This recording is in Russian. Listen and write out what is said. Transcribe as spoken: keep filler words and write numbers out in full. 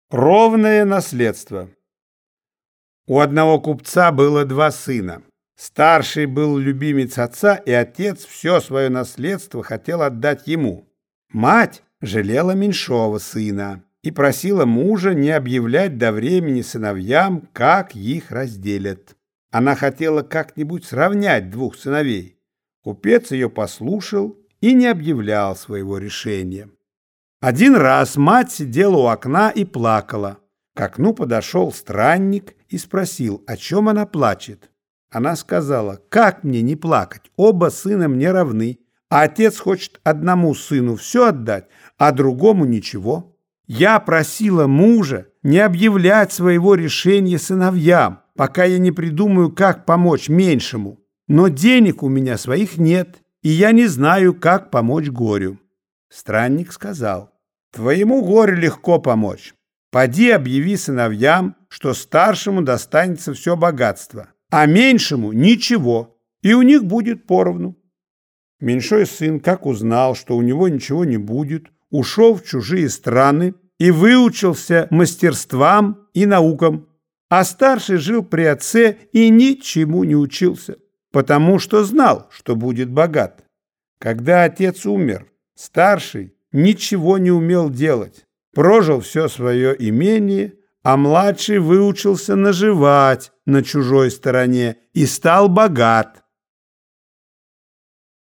Ровное наследство. У одного купца было два сына. Старший был любимец отца, и отец все свое наследство хотел отдать ему. Мать жалела меньшого сына и просила мужа не объявлять до времени сыновьям, как их разделят. Она хотела как-нибудь сравнять двух сыновей. Купец ее послушал и не объявлял своего решения. Один раз мать сидела у окна и плакала. К окну подошел странник и спросил, о чем она плачет. Она сказала: «Как мне не плакать? Оба сына мне равны, а отец хочет одному сыну все отдать, а другому ничего. Я просила мужа не объявлять своего решения сыновьям, пока я не придумаю, как помочь меньшему. Но денег у меня своих нет, и я не знаю, как помочь горю». Странник сказал: «Твоему горю легко помочь. Поди объяви сыновьям, что старшему достанется все богатство, а меньшему ничего, и у них будет поровну». Меньшой сын, как узнал, что у него ничего не будет, ушел в чужие страны и выучился мастерствам и наукам, а старший жил при отце и ничему не учился, потому что знал, что будет богат. Когда отец умер, старший ничего не умел делать, прожил все свое имение, а младший выучился наживать на чужой стороне и стал богат.